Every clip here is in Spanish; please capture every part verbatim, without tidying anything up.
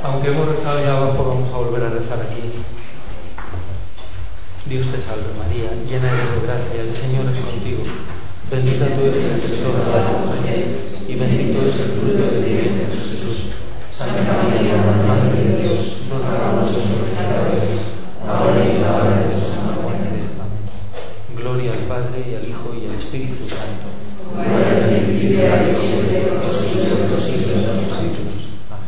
Aunque hemos rezado ya abajo, vamos a volver a rezar aquí. Dios te salve María, llena eres de gracia, el Señor es contigo. Bendita tú eres entre todas las mujeres, y bendito es el fruto de tu vientre, Jesús. Santa María, Madre de Dios, ruega por nosotros pecadores, ahora y en la hora de nuestra muerte. Amén. Gloria al Padre, y al Hijo, y al Espíritu Santo. Como era en el principio, ahora y siempre, por los siglos de los siglos de los siglos.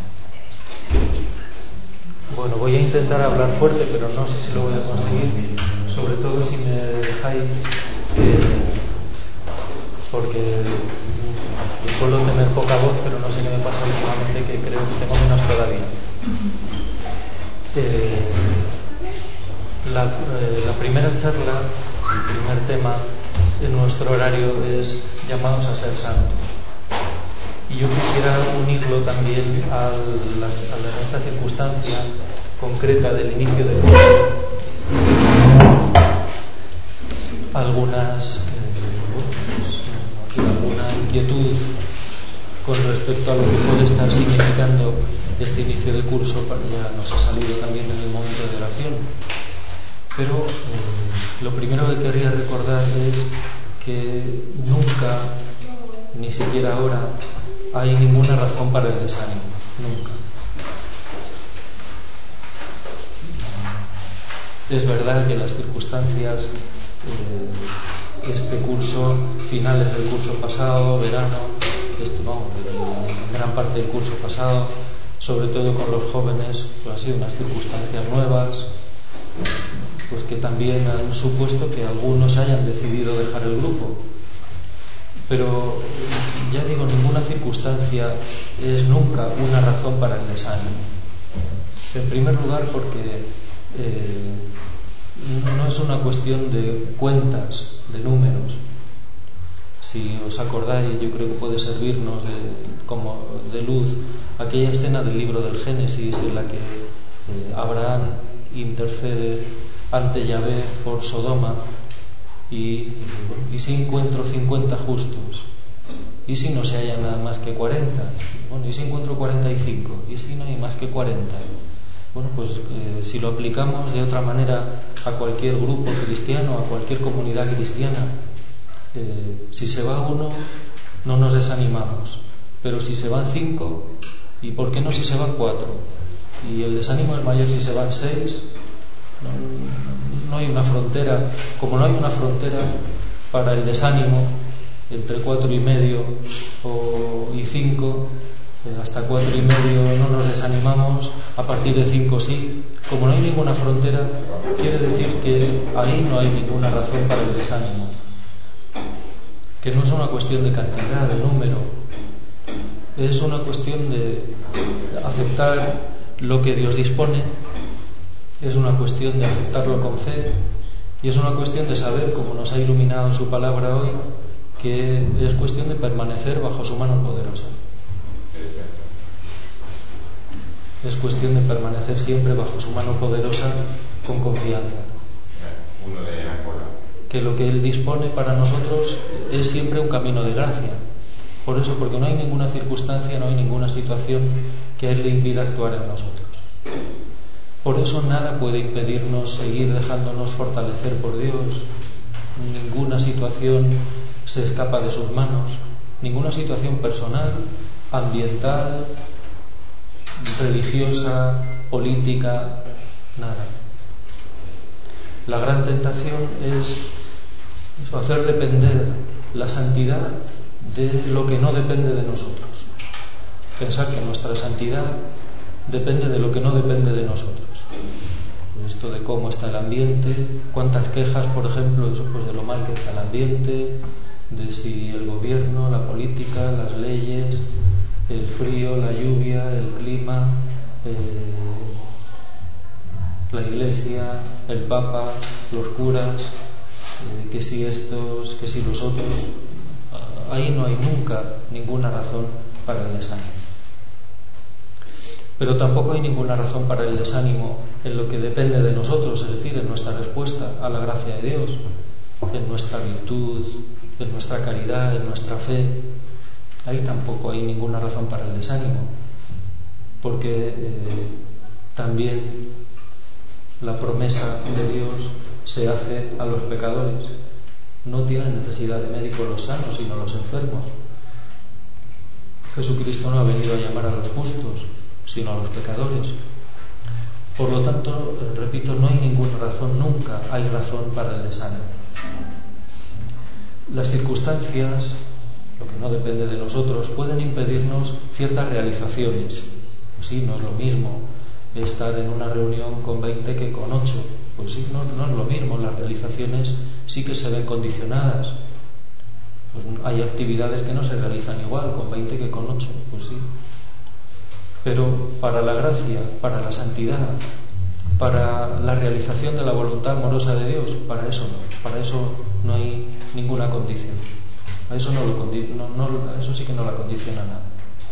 Bueno, voy a intentar hablar fuerte, pero no sé si lo voy a conseguir, sobre todo si me dejáis, eh, porque suelo tener poca voz, pero no sé qué me pasa últimamente, que creo que tengo menos todavía. Eh, la, eh, la primera charla, el primer tema de nuestro horario es llamados a ser santos. Y yo quisiera unirlo también a, las, a esta circunstancia concreta del inicio del curso. Algunas, eh, pues, alguna inquietud con respecto a lo que puede estar significando este inicio de curso, ya nos ha salido también en el momento de oración. Pero eh, lo primero que querría recordar es que nunca, ni siquiera ahora, hay ninguna razón para el desánimo, nunca. Es verdad que las circunstancias, eh, este curso, finales del curso pasado, verano, esto no, en gran parte del curso pasado, sobre todo con los jóvenes, pues han sido unas circunstancias nuevas, pues que también han supuesto que algunos hayan decidido dejar el grupo. Pero ya digo, ninguna circunstancia es nunca una razón para el desánimo. En primer lugar, porque eh, no es una cuestión de cuentas, de números. Si os acordáis, yo creo que puede servirnos de, como de luz aquella escena del libro del Génesis en la que eh, Abraham intercede ante Yahvé por Sodoma. Y, y si encuentro cincuenta justos, y si no se haya nada más que cuarenta, bueno, y si encuentro cuarenta y cinco, y si no hay más que cuarenta. Bueno, pues eh, si lo aplicamos de otra manera a cualquier grupo cristiano, a cualquier comunidad cristiana, eh, si se va uno no nos desanimamos, pero si se van cinco, y por qué no si se van cuatro, y el desánimo es mayor si se van seis. No, no hay una frontera, como no hay una frontera para el desánimo entre cuatro y medio o, y cinco, eh, hasta cuatro y medio no nos desanimamos, a partir de cinco sí. Como no hay ninguna frontera, quiere decir que ahí no hay ninguna razón para el desánimo, que no es una cuestión de cantidad, de número, es una cuestión de aceptar lo que Dios dispone. Es una cuestión de aceptarlo con fe, y es una cuestión de saber, como nos ha iluminado su palabra hoy, que es cuestión de permanecer bajo su mano poderosa. Es cuestión de permanecer siempre bajo su mano poderosa con confianza. Que lo que Él dispone para nosotros es siempre un camino de gracia. Por eso, porque no hay ninguna circunstancia, no hay ninguna situación que a Él le impida actuar en nosotros. Por eso nada puede impedirnos seguir dejándonos fortalecer por Dios. Ninguna situación se escapa de sus manos. Ninguna situación personal, ambiental, religiosa, política, nada. La gran tentación es hacer depender la santidad de lo que no depende de nosotros. Pensar que nuestra santidad depende de lo que no depende de nosotros. Esto de cómo está el ambiente, cuántas quejas, por ejemplo, eso pues de lo mal que está el ambiente, de si el gobierno, la política, las leyes, el frío, la lluvia, el clima, eh, la iglesia, el papa, los curas, eh, que si estos, que si los otros. Ahí no hay nunca ninguna razón para el desánimo. Pero tampoco hay ninguna razón para el desánimo en lo que depende de nosotros, es decir, en nuestra respuesta a la gracia de Dios, en nuestra virtud, en nuestra caridad, en nuestra fe. Ahí tampoco hay ninguna razón para el desánimo. porque eh, también la promesa de Dios se hace a los pecadores. No tienen necesidad de médicos los sanos, sino los enfermos. Jesucristo no ha venido a llamar a los justos, sino a los pecadores. Por lo tanto, repito, no hay ninguna razón, nunca hay razón para el desánimo. Las circunstancias, lo que no depende de nosotros, pueden impedirnos ciertas realizaciones. Pues sí, no es lo mismo estar en una reunión con veinte que con ocho. Pues sí, no, no es lo mismo. Las realizaciones sí que se ven condicionadas. Pues hay actividades que no se realizan igual con veinte que con ocho. Pues sí. Pero para la gracia, para la santidad, para la realización de la voluntad amorosa de Dios, para eso no. Para eso no hay ninguna condición. A eso, no lo, no, no, eso sí que no la condiciona nada.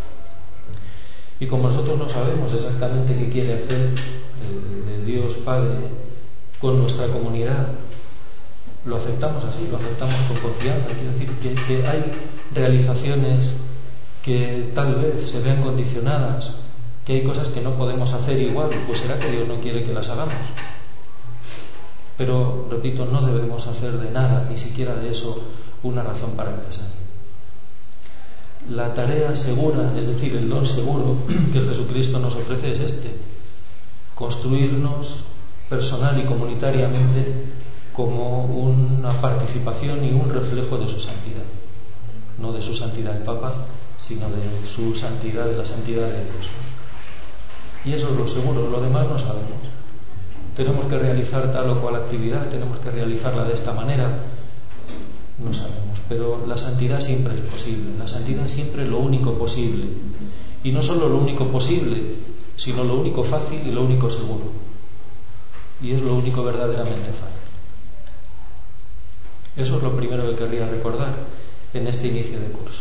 Y como nosotros no sabemos exactamente qué quiere hacer eh, Dios Padre con nuestra comunidad, lo aceptamos así, lo aceptamos con confianza. Quiere decir que, que hay realizaciones que tal vez se vean condicionadas, que hay cosas que no podemos hacer igual, pues será que Dios no quiere que las hagamos. Pero, repito, no debemos hacer de nada, ni siquiera de eso, una razón para el desánimo. La tarea segura, es decir, el don seguro que Jesucristo nos ofrece es este: construirnos personal y comunitariamente como una participación y un reflejo de su santidad. No de su santidad el Papa, sino de su santidad, de la santidad de Dios. Y eso es lo seguro, lo demás no sabemos. Tenemos que realizar tal o cual actividad, tenemos que realizarla de esta manera, no sabemos, pero la santidad siempre es posible, la santidad es siempre lo único posible. Y no solo lo único posible, sino lo único fácil y lo único seguro. Y es lo único verdaderamente fácil. Eso es lo primero que querría recordar en este inicio de curso.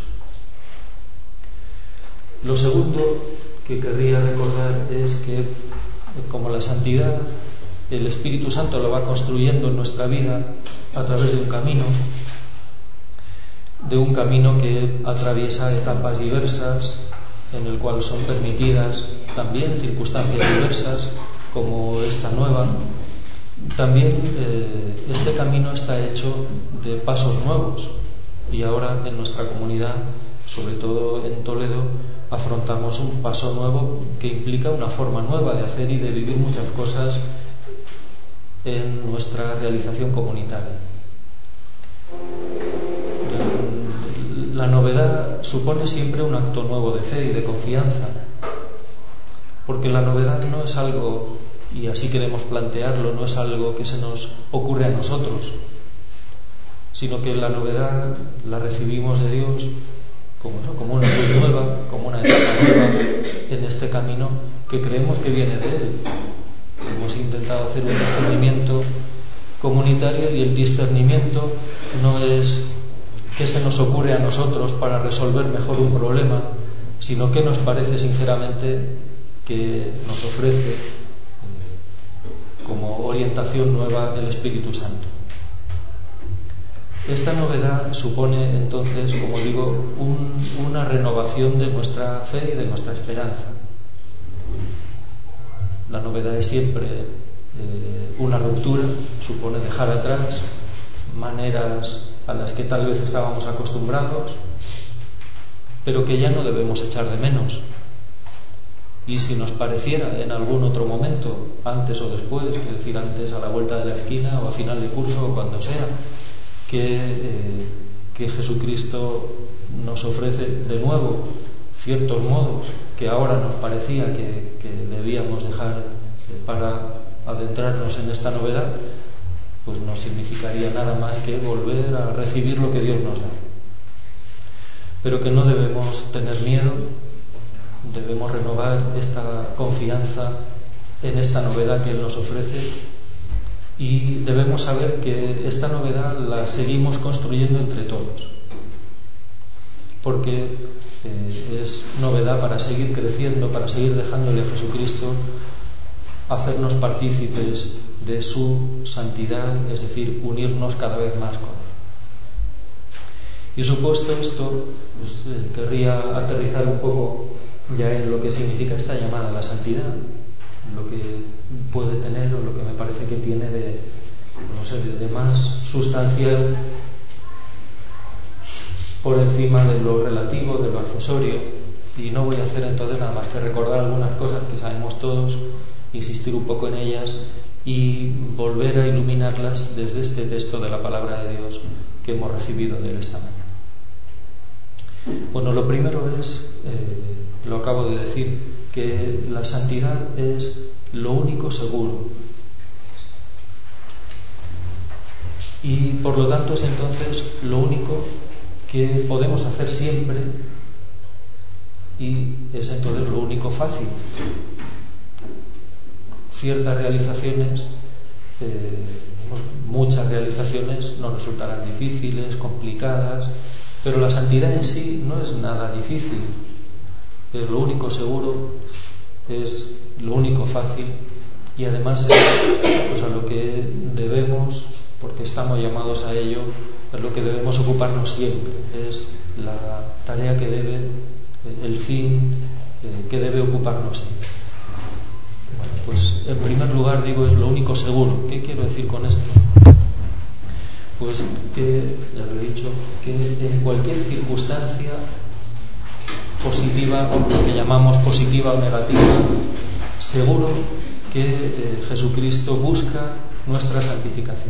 Lo segundo que querría recordar es que, como la santidad, el Espíritu Santo lo va construyendo en nuestra vida a través de un camino, de un camino que atraviesa etapas diversas, en el cual son permitidas también circunstancias diversas, como esta nueva. También eh, este camino está hecho de pasos nuevos, y ahora en nuestra comunidad, sobre todo en Toledo, afrontamos un paso nuevo que implica una forma nueva de hacer y de vivir muchas cosas en nuestra realización comunitaria. La novedad supone siempre un acto nuevo de fe y de confianza, porque la novedad no es algo, y así queremos plantearlo, no es algo que se nos ocurre a nosotros, sino que la novedad la recibimos de Dios como, ¿no? como una luz nueva, como una etapa nueva en este camino que creemos que viene de Él. Hemos intentado hacer un discernimiento comunitario, y el discernimiento no es qué se nos ocurre a nosotros para resolver mejor un problema, sino qué nos parece sinceramente que nos ofrece eh, como orientación nueva el Espíritu Santo. Esta novedad supone entonces, como digo, un, una renovación de nuestra fe y de nuestra esperanza. La novedad es siempre eh, una ruptura, supone dejar atrás maneras a las que tal vez estábamos acostumbrados, pero que ya no debemos echar de menos. Y si nos pareciera en algún otro momento, antes o después, es decir, antes a la vuelta de la esquina o a final de curso o cuando sea, que, eh, que Jesucristo nos ofrece de nuevo ciertos modos que ahora nos parecía que, que debíamos dejar para adentrarnos en esta novedad, pues no significaría nada más que volver a recibir lo que Dios nos da. Pero que no debemos tener miedo, debemos renovar esta confianza en esta novedad que Él nos ofrece, y debemos saber que esta novedad la seguimos construyendo entre todos, porque eh, es novedad para seguir creciendo, para seguir dejándole a Jesucristo hacernos partícipes de su santidad, es decir, unirnos cada vez más con Él. Y supuesto esto, pues, eh, querría aterrizar un poco ya en lo que significa esta llamada a la santidad, lo que puede tener o lo que me parece que tiene de, no sé, de, de más sustancial por encima de lo relativo, de lo accesorio. Y no voy a hacer entonces nada más que recordar algunas cosas que sabemos todos, insistir un poco en ellas y volver a iluminarlas desde este texto de la palabra de Dios que hemos recibido de él esta mañana. Bueno, lo primero es, eh, lo acabo de decir, que la santidad es lo único seguro. Y por lo tanto es entonces lo único que podemos hacer siempre y es entonces lo único fácil. Ciertas realizaciones, eh, muchas realizaciones nos resultarán difíciles, complicadas, pero la santidad en sí no es nada difícil, es lo único seguro, es lo único fácil y además es pues, a lo que debemos, porque estamos llamados a ello, es lo que debemos ocuparnos siempre, es la tarea que debe, el fin eh, que debe ocuparnos siempre. Bueno, pues en primer lugar digo es lo único seguro. ¿Qué quiero decir con esto? Pues que, ya lo he dicho, que en cualquier circunstancia positiva, o lo que llamamos positiva o negativa, seguro que eh, Jesucristo busca nuestra santificación.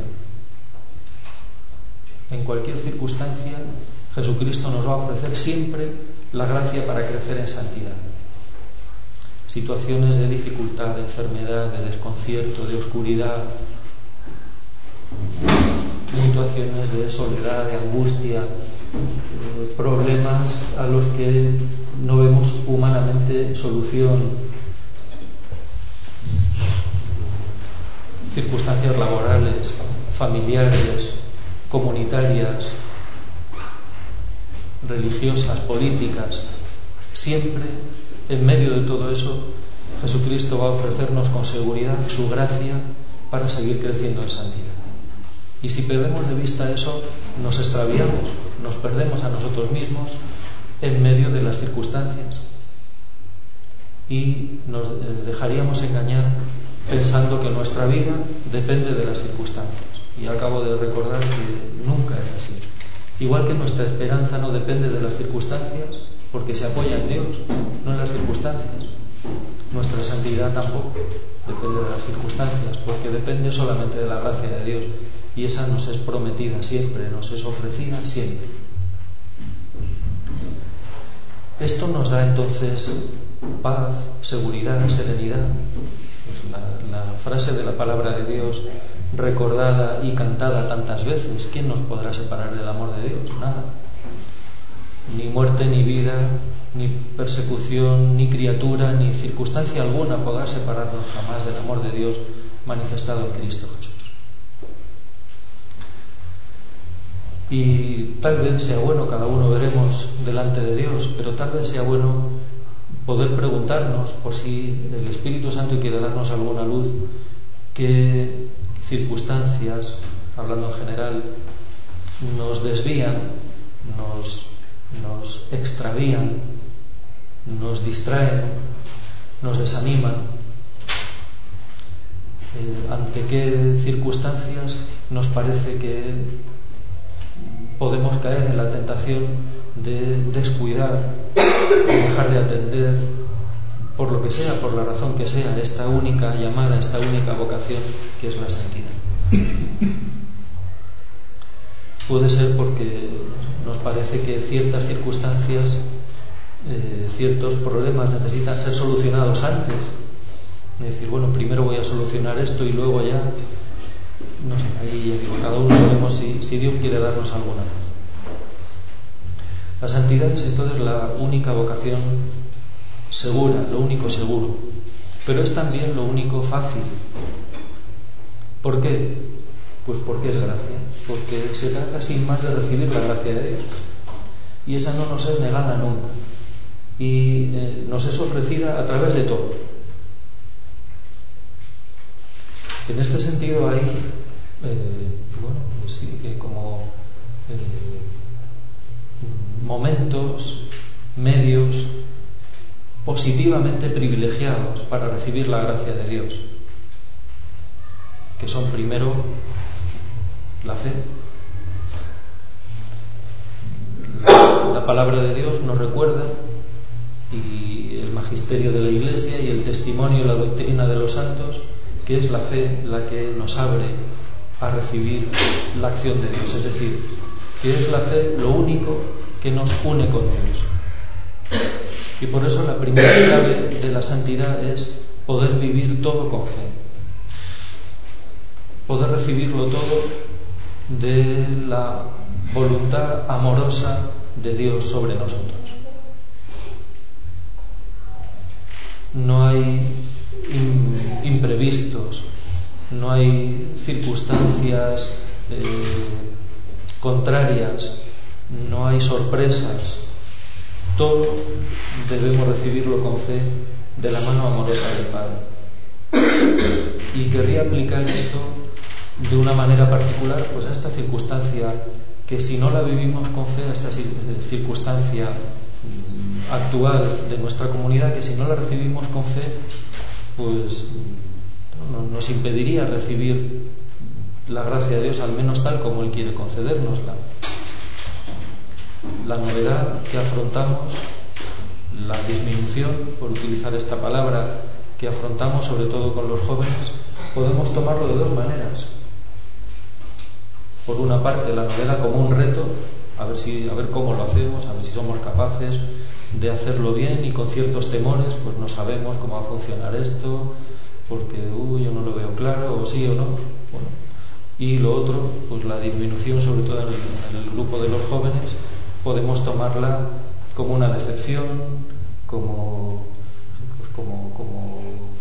En cualquier circunstancia, Jesucristo nos va a ofrecer siempre la gracia para crecer en santidad. Situaciones de dificultad, de enfermedad, de desconcierto, de oscuridad, situaciones de soledad, de angustia, eh, problemas a los que no vemos humanamente solución, circunstancias laborales, familiares, comunitarias, religiosas, políticas. Siempre, en medio de todo eso, Jesucristo va a ofrecernos con seguridad su gracia para seguir creciendo en santidad. Y si perdemos de vista eso, nos extraviamos, nos perdemos a nosotros mismos en medio de las circunstancias y nos dejaríamos engañar pensando que nuestra vida depende de las circunstancias. Y acabo de recordar que nunca es así. Igual que nuestra esperanza no depende de las circunstancias, porque se apoya en Dios, no en las circunstancias. Nuestra santidad tampoco depende de las circunstancias, porque depende solamente de la gracia de Dios. Y esa nos es prometida siempre, nos es ofrecida siempre. Esto nos da entonces paz, seguridad, serenidad. Pues la, la frase de la palabra de Dios recordada y cantada tantas veces, ¿quién nos podrá separar del amor de Dios? Nada. Ni muerte, ni vida, ni persecución, ni criatura, ni circunstancia alguna podrá separarnos jamás del amor de Dios manifestado en Cristo Jesús. Y tal vez sea bueno, cada uno veremos delante de Dios, pero tal vez sea bueno poder preguntarnos, por si el Espíritu Santo quiere darnos alguna luz, qué circunstancias, hablando en general, nos desvían, nos, nos extravían, nos distraen, nos desaniman. Eh, ante qué circunstancias nos parece que podemos caer en la tentación de descuidar, de dejar de atender, por lo que sea, por la razón que sea, esta única llamada, esta única vocación que es la santidad. Puede ser porque nos parece que ciertas circunstancias, eh, ciertos problemas necesitan ser solucionados antes. Es decir, bueno, primero voy a solucionar esto y luego ya, no sé, ahí ya digo, cada uno veremos si, si Dios quiere darnos alguna vez. La santidad es entonces la única vocación segura, lo único seguro, pero es también lo único fácil. ¿Por qué? Pues porque es gracia, porque se trata sin más de recibir la gracia de Dios, y esa no nos es negada nunca, y eh, nos es ofrecida a través de todo. En este sentido hay, eh, bueno, pues sí, que como eh, momentos, medios positivamente privilegiados para recibir la gracia de Dios, que son primero la fe. La, la palabra de Dios nos recuerda, y el magisterio de la Iglesia y el testimonio y la doctrina de los santos, que es la fe la que nos abre a recibir la acción de Dios, es decir, que es la fe lo único que nos une con Dios. Y por eso la primera clave de la santidad es poder vivir todo con fe, poder recibirlo todo de la voluntad amorosa de Dios sobre nosotros. No hay imprevistos, no hay circunstancias eh, contrarias, no hay sorpresas. Todo debemos recibirlo con fe de la mano amorosa del Padre. Y querría aplicar esto de una manera particular pues a esta circunstancia, que si no la vivimos con fe, a esta circunstancia actual de nuestra comunidad, que si no la recibimos con fe, pues no, nos impediría recibir la gracia de Dios, al menos tal como Él quiere concedérnosla. La novedad que afrontamos, la disminución, por utilizar esta palabra, que afrontamos sobre todo con los jóvenes, podemos tomarlo de dos maneras. Por una parte, la novela como un reto, a ver si, a ver cómo lo hacemos, a ver si somos capaces de hacerlo bien, y con ciertos temores, pues no sabemos cómo va a funcionar esto, porque uh, yo no lo veo claro, o sí o no. Bueno. Y lo otro, pues la disminución, sobre todo en el, en el grupo de los jóvenes, podemos tomarla como una decepción, como, pues como, como,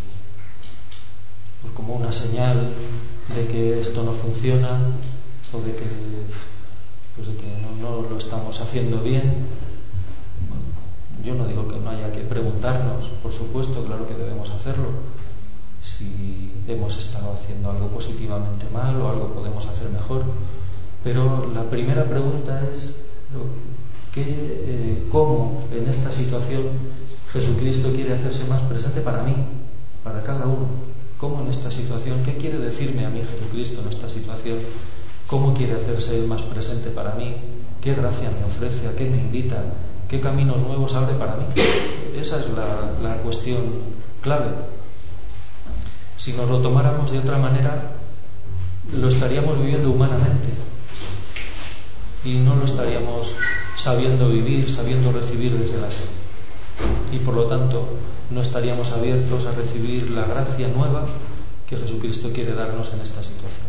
pues como una señal de que esto no funciona, o de que, pues de que no, no lo estamos haciendo bien. Bueno, yo no digo que no haya que preguntarnos, por supuesto, claro que debemos hacerlo, si hemos estado haciendo algo positivamente mal o algo podemos hacer mejor. Pero la primera pregunta es ¿qué, eh, cómo en esta situación Jesucristo quiere hacerse más presente para mí, para cada uno? ¿Cómo en esta situación? ¿Qué quiere decirme a mí Jesucristo en esta situación? ¿Cómo quiere hacerse Él más presente para mí? ¿Qué gracia me ofrece? ¿A qué me invita? ¿Qué caminos nuevos abre para mí? Esa es la, la cuestión clave. Si nos lo tomáramos de otra manera, lo estaríamos viviendo humanamente y no lo estaríamos sabiendo vivir, sabiendo recibir desde la fe. Y por lo tanto no estaríamos abiertos a recibir la gracia nueva que Jesucristo quiere darnos en esta situación.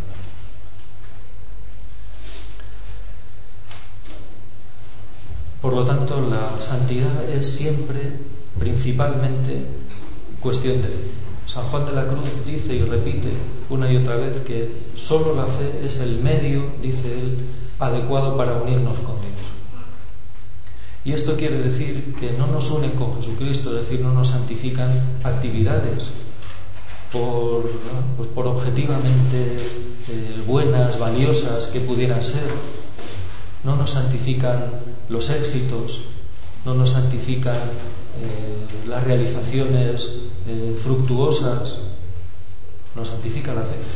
Por lo tanto, la santidad es siempre, principalmente, cuestión de fe. San Juan de la Cruz dice y repite una y otra vez que solo la fe es el medio, dice él, adecuado para unirnos con Dios. Y esto quiere decir que no nos unen con Jesucristo, es decir, no nos santifican actividades por, pues por objetivamente eh, buenas, valiosas que pudieran ser. No nos santifican los éxitos, no nos santifican eh, las realizaciones eh, fructuosas, nos santifica la fe,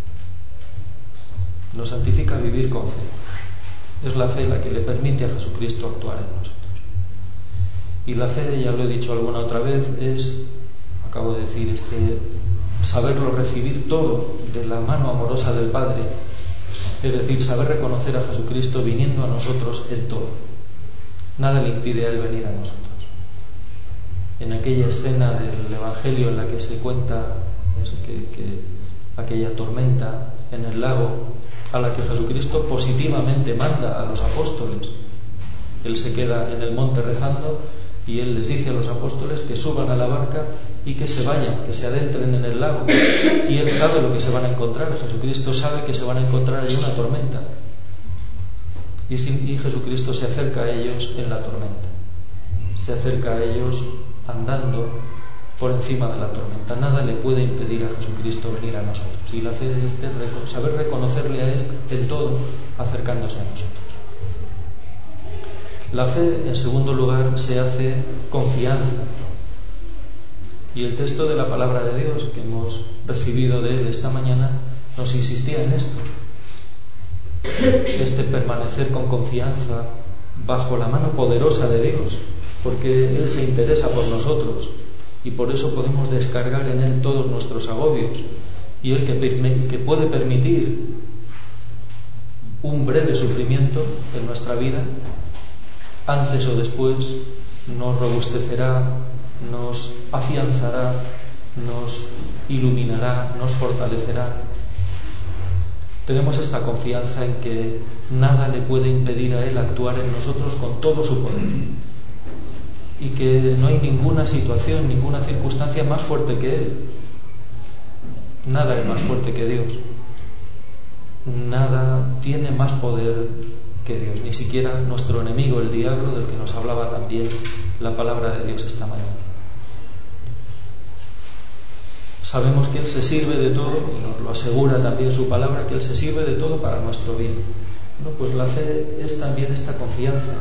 nos santifica vivir con fe. Es la fe la que le permite a Jesucristo actuar en nosotros. Y la fe, ya lo he dicho alguna otra vez, es, acabo de decir, este saberlo recibir todo de la mano amorosa del Padre, es decir, saber reconocer a Jesucristo viniendo a nosotros en todo. Nada le impide a Él venir a nosotros. En aquella escena del Evangelio en la que se cuenta eso, que, que aquella tormenta en el lago, a la que Jesucristo positivamente manda a los apóstoles. Él se queda en el monte rezando y Él les dice a los apóstoles que suban a la barca y que se vayan, que se adentren en el lago. Y Él sabe lo que se van a encontrar. Jesucristo sabe que se van a encontrar en una tormenta. Y, y Jesucristo se acerca a ellos en la tormenta. Se acerca a ellos andando por encima de la tormenta. Nada le puede impedir a Jesucristo venir a nosotros. Y la fe es de saber reconocerle a Él en todo, acercándose a nosotros. La fe, en segundo lugar, se hace confianza. Y el texto de la palabra de Dios que hemos recibido de él esta mañana nos insistía en esto. Este permanecer con confianza bajo la mano poderosa de Dios, porque Él se interesa por nosotros y por eso podemos descargar en Él todos nuestros agobios, y Él que, que puede permitir un breve sufrimiento en nuestra vida, antes o después nos robustecerá, nos afianzará, nos iluminará, nos fortalecerá. Tenemos esta confianza en que nada le puede impedir a Él actuar en nosotros con todo su poder, y que no hay ninguna situación, ninguna circunstancia más fuerte que Él. Nada es más fuerte que Dios. Nada tiene más poder que Dios, ni siquiera nuestro enemigo, el diablo, del que nos hablaba también la palabra de Dios esta mañana. Sabemos que Él se sirve de todo, y nos lo asegura también su palabra, que Él se sirve de todo para nuestro bien. Bueno, pues la fe es también esta confianza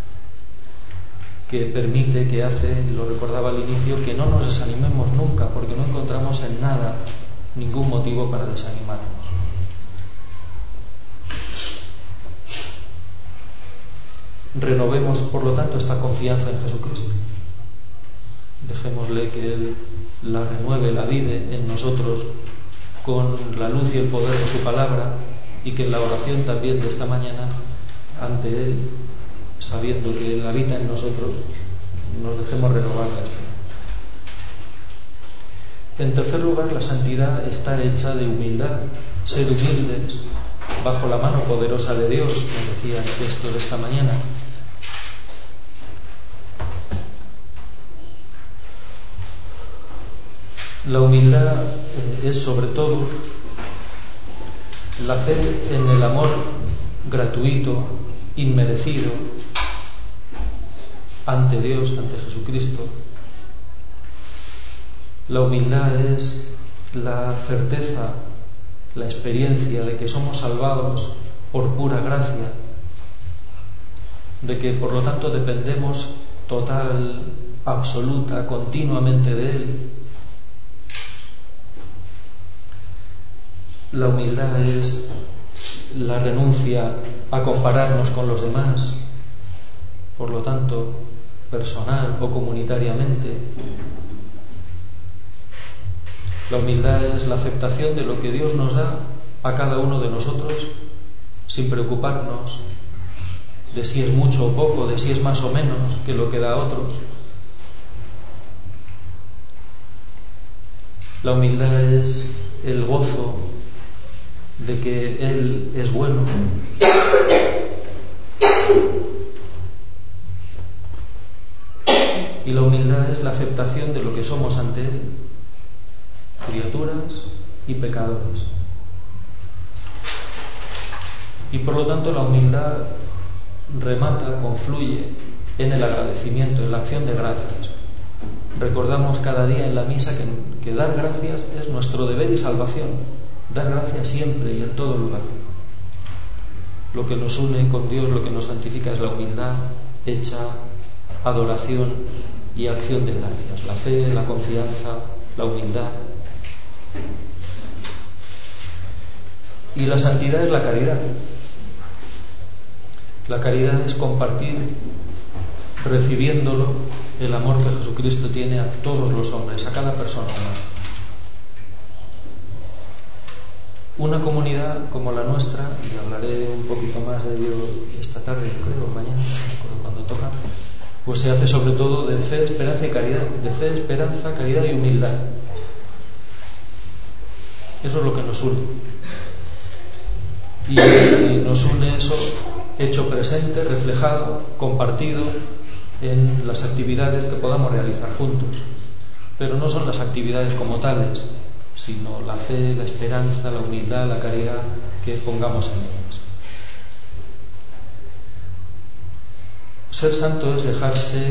que permite, que hace, y lo recordaba al inicio, que no nos desanimemos nunca, porque no encontramos en nada ningún motivo para desanimarnos. Renovemos, por lo tanto, esta confianza en Jesucristo. Dejémosle que Él la renueve, la vive en nosotros con la luz y el poder de su palabra, y que en la oración también de esta mañana ante Él, sabiendo que Él habita en nosotros, nos dejemos renovar la esperanza. En tercer lugar, la santidad está hecha de humildad, ser humildes bajo la mano poderosa de Dios, nos decía el texto de esta mañana. La humildad es sobre todo la fe en el amor gratuito, inmerecido, ante Dios, ante Jesucristo. La humildad es la certeza, la experiencia de que somos salvados por pura gracia, de que por lo tanto dependemos total, absoluta, continuamente de Él. La humildad es la renuncia a compararnos con los demás, por lo tanto, personal o comunitariamente. La humildad es la aceptación de lo que Dios nos da a cada uno de nosotros, sin preocuparnos de si es mucho o poco, de si es más o menos que lo que da a otros. La humildad es el gozo de que Él es bueno. Y la humildad es la aceptación de lo que somos ante Él, criaturas y pecadores. Y por lo tanto la humildad remata, confluye en el agradecimiento, en la acción de gracias. Recordamos cada día en la misa que, que dar gracias es nuestro deber y salvación. Dar gracias siempre y en todo lugar. Lo que nos une con Dios, lo que nos santifica, es la humildad hecha adoración y acción de gracias. La fe, la confianza, la humildad. Y la santidad es la caridad. La caridad es compartir, recibiéndolo, el amor que Jesucristo tiene a todos los hombres, a cada persona humana. Una comunidad como la nuestra, y hablaré un poquito más de ello esta tarde, creo, mañana, no me acuerdo cuándo toca, pues se hace sobre todo de fe, esperanza y caridad, de fe, esperanza, caridad y humildad. Eso es lo que nos une. Y, y nos une eso hecho presente, reflejado, compartido en las actividades que podamos realizar juntos. Pero no son las actividades como tales, sino la fe, la esperanza, la humildad, la caridad que pongamos en ellas. Ser santo es dejarse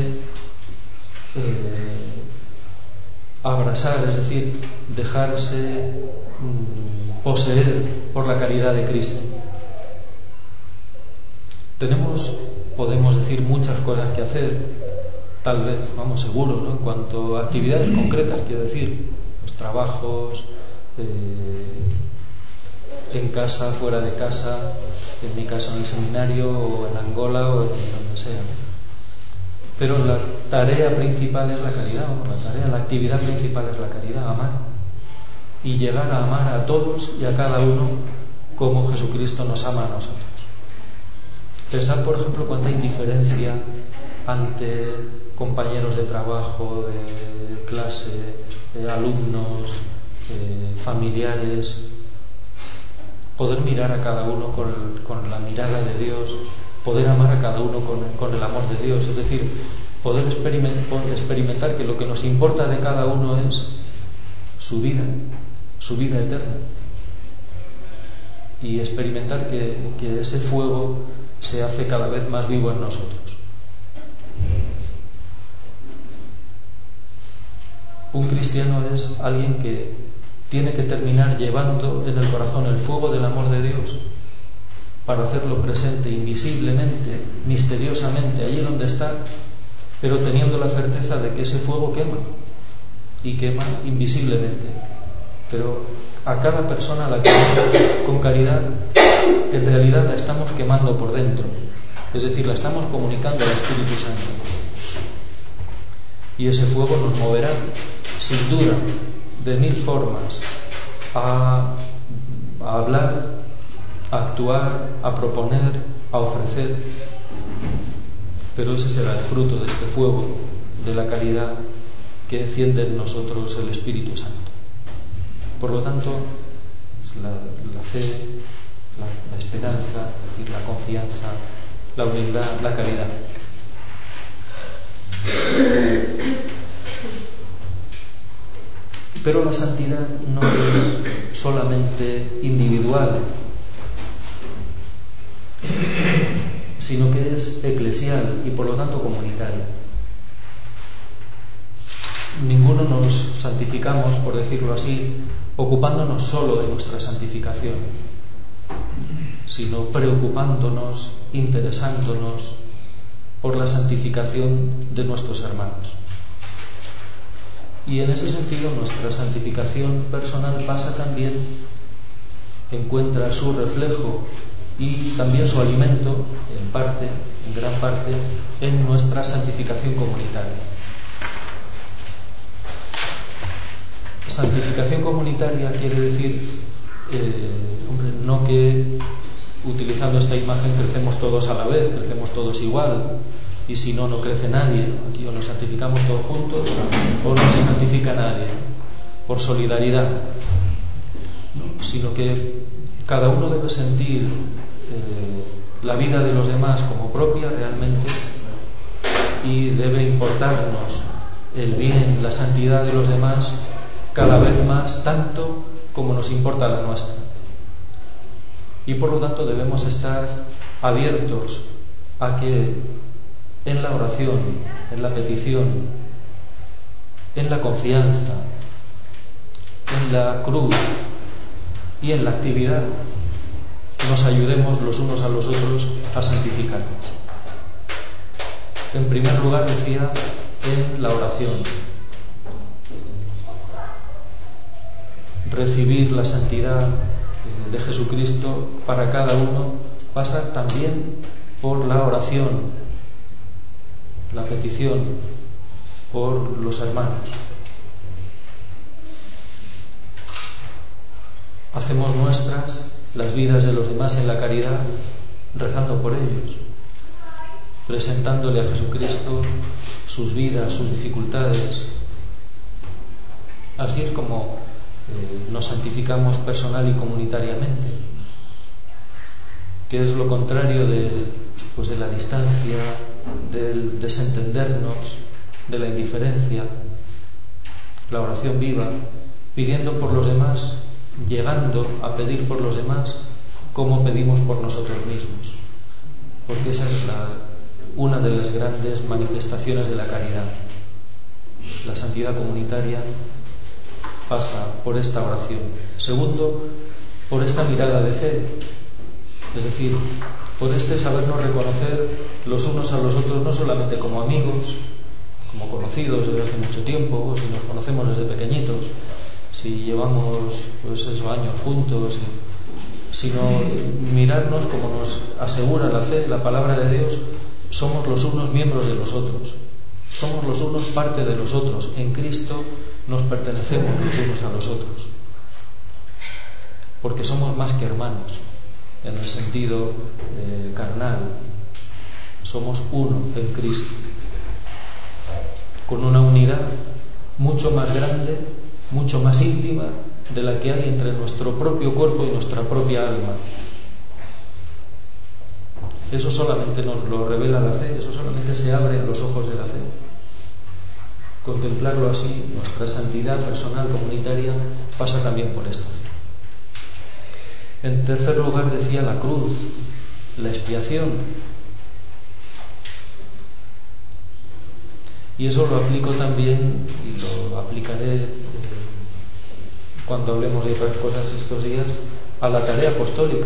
eh, abrazar, es decir, dejarse mm, poseer por la caridad de Cristo. Tenemos, podemos decir, muchas cosas que hacer, tal vez, vamos, seguro, ¿no? En cuanto a actividades concretas, quiero decir, los trabajos, eh, en casa, fuera de casa, en mi caso en el seminario o en Angola o en donde sea. Pero la tarea principal es la caridad, ¿no? La tarea, la actividad principal es la caridad, amar. Y llegar a amar a todos y a cada uno como Jesucristo nos ama a nosotros. Pensad, por ejemplo, cuánta indiferencia ante compañeros de trabajo, de clase, de alumnos, de familiares. Poder mirar a cada uno con, con la mirada de Dios, poder amar a cada uno con, con el amor de Dios, es decir, poder experimentar, experimentar que lo que nos importa de cada uno es su vida, su vida eterna, y experimentar que, que ese fuego se hace cada vez más vivo en nosotros. Un cristiano es alguien que tiene que terminar llevando en el corazón el fuego del amor de Dios para hacerlo presente invisiblemente, misteriosamente, allí donde está, pero teniendo la certeza de que ese fuego quema y quema invisiblemente. Pero a cada persona a la que amamos con caridad, en realidad la estamos quemando por dentro, es decir, la estamos comunicando al Espíritu Santo. Y ese fuego nos moverá, sin duda, de mil formas, a, a hablar, a actuar, a proponer, a ofrecer. Pero ese será el fruto de este fuego de la caridad que enciende en nosotros el Espíritu Santo. Por lo tanto, es la, la fe, la, la esperanza, es decir, la confianza, la humildad, la caridad. Pero la santidad no es solamente individual, sino que es eclesial y por lo tanto comunitaria. Ninguno nos santificamos, por decirlo así, ocupándonos solo de nuestra santificación, sino preocupándonos, interesándonos por la santificación de nuestros hermanos. Y en ese sentido nuestra santificación personal pasa también, encuentra su reflejo y también su alimento, en parte, en gran parte, en nuestra santificación comunitaria. Santificación comunitaria quiere decir, eh, hombre, no que utilizando esta imagen crecemos todos a la vez, crecemos todos igual, y si no, no crece nadie. Aquí o nos santificamos todos juntos o no se santifica nadie, por solidaridad, ¿no? Sino que cada uno debe sentir eh, la vida de los demás como propia realmente, y debe importarnos el bien, la santidad de los demás cada vez más, tanto como nos importa la nuestra. Y por lo tanto debemos estar abiertos a que en la oración, en la petición, en la confianza, en la cruz y en la actividad nos ayudemos los unos a los otros a santificarnos. En primer lugar, decía, en la oración. Recibir la santidad de Jesucristo para cada uno pasa también por la oración, la petición por los hermanos. Hacemos nuestras las vidas de los demás en la caridad, rezando por ellos, presentándole a Jesucristo sus vidas, sus dificultades. Así es como eh, nos santificamos personal y comunitariamente, que es lo contrario de, pues de la distancia, del desentendernos, de la indiferencia. La oración viva, pidiendo por los demás, llegando a pedir por los demás como pedimos por nosotros mismos, porque esa es la, una de las grandes manifestaciones de la caridad. La santidad comunitaria pasa por esta oración. Segundo, por esta mirada de fe, es decir, por este sabernos reconocer los unos a los otros no solamente como amigos, como conocidos desde hace mucho tiempo, o si nos conocemos desde pequeñitos, si llevamos pues esos años juntos, sino mirarnos como nos asegura la fe, la palabra de Dios. Somos los unos miembros de los otros, somos los unos parte de los otros. En Cristo nos pertenecemos los unos a los otros, porque somos más que hermanos en el sentido eh, carnal. Somos uno en Cristo, con una unidad mucho más grande, mucho más íntima de la que hay entre nuestro propio cuerpo y nuestra propia alma. Eso solamente nos lo revela la fe, eso solamente se abre en los ojos de la fe. Contemplarlo así, nuestra santidad personal, comunitaria, pasa también por esta fe. En tercer lugar, decía la cruz, la expiación. Y eso lo aplico también, y lo aplicaré eh, cuando hablemos de otras cosas estos días, a la tarea apostólica.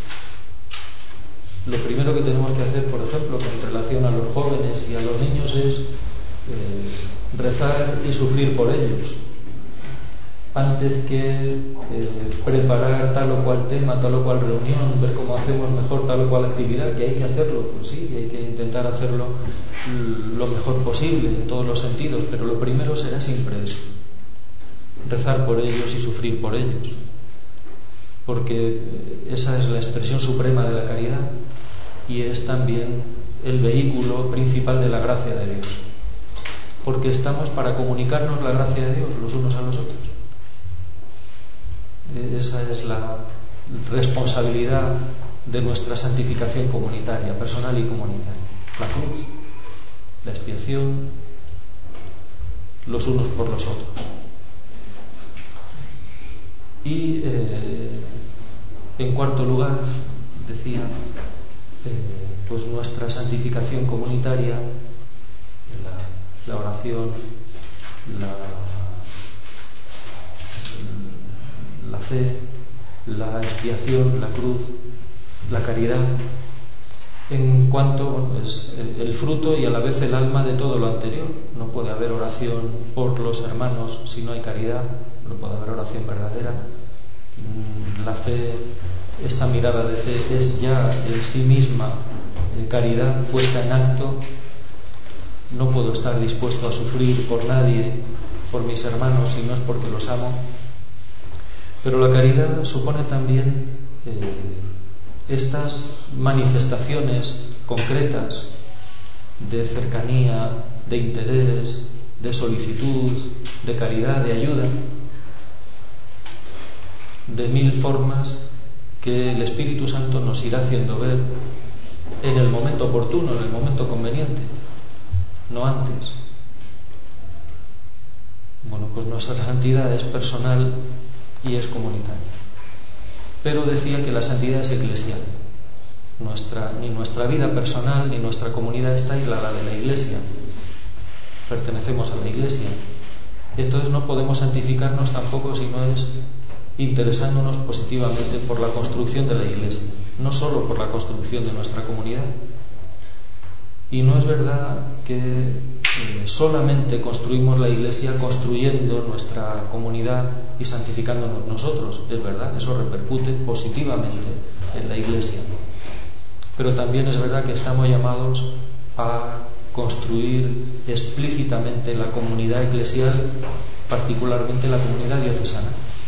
Lo primero que tenemos que hacer, por ejemplo, con relación a los jóvenes y a los niños, es eh, rezar y sufrir por ellos, antes que eh, preparar tal o cual tema, tal o cual reunión, ver cómo hacemos mejor tal o cual actividad, que hay que hacerlo, pues sí, hay que intentar hacerlo lo mejor posible en todos los sentidos, pero lo primero será siempre eso, rezar por ellos y sufrir por ellos, porque esa es la expresión suprema de la caridad y es también el vehículo principal de la gracia de Dios, porque estamos para comunicarnos la gracia de Dios los unos a los otros. Esa es la responsabilidad de nuestra santificación comunitaria, personal y comunitaria. La cruz, la expiación, los unos por los otros. Y eh, en cuarto lugar, decía, eh, pues nuestra santificación comunitaria, la, la oración, la, la fe, la expiación, la cruz, la caridad, en cuanto, bueno, es el fruto y a la vez el alma de todo lo anterior. No puede haber oración por los hermanos si no hay caridad, no puede haber oración verdadera. La fe, esta mirada de fe, es ya en sí misma eh, caridad puesta en acto. No puedo estar dispuesto a sufrir por nadie, por mis hermanos, si no es porque los amo. Pero la caridad supone también eh, estas manifestaciones concretas de cercanía, de interés, de solicitud, de caridad, de ayuda, de mil formas que el Espíritu Santo nos irá haciendo ver en el momento oportuno, en el momento conveniente, no antes. Bueno, pues nuestra santidad es personal y es comunitaria. Pero decía que la santidad es eclesial. Nuestra, ni nuestra vida personal ni nuestra comunidad está aislada de la Iglesia. Pertenecemos a la Iglesia. Entonces no podemos santificarnos tampoco si no es interesándonos positivamente por la construcción de la Iglesia, no solo por la construcción de nuestra comunidad. Y no es verdad que eh, solamente construimos la Iglesia construyendo nuestra comunidad y santificándonos nosotros. Es verdad, eso repercute positivamente en la Iglesia. Pero también es verdad que estamos llamados a construir explícitamente la comunidad eclesial, particularmente la comunidad diocesana,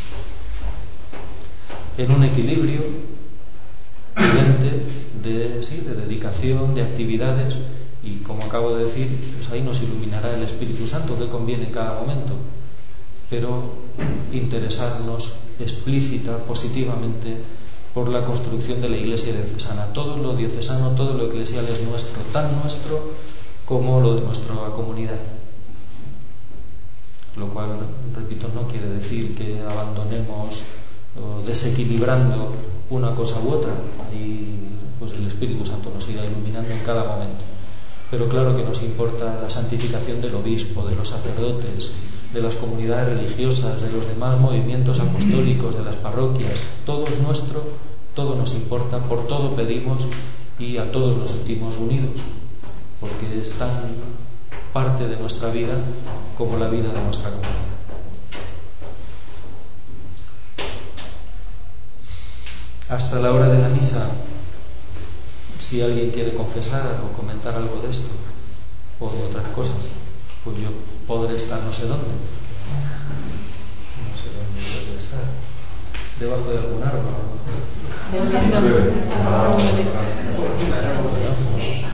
en un equilibrio evidente de, sí, de dedicación, de actividades, y como acabo de decir, pues ahí nos iluminará el Espíritu Santo que conviene en cada momento, pero interesarnos explícita, positivamente, por la construcción de la Iglesia diocesana. Todo lo diocesano, todo lo eclesial es nuestro, tan nuestro como lo de nuestra comunidad. Lo cual, repito, no quiere decir que abandonemos o desequilibrando una cosa u otra. Ahí pues el Espíritu Santo nos irá iluminando en cada momento. Pero claro que nos importa la santificación del obispo, de los sacerdotes, de las comunidades religiosas, de los demás movimientos apostólicos, de las parroquias. Todo es nuestro, todo nos importa, por todo pedimos y a todos nos sentimos unidos, porque es tan parte de nuestra vida como la vida de nuestra comunidad. Hasta la hora de la misa, si alguien quiere confesar o comentar algo de esto o de otras cosas, pues yo podré estar no sé dónde. No sé dónde podré estar. Debajo de algún árbol.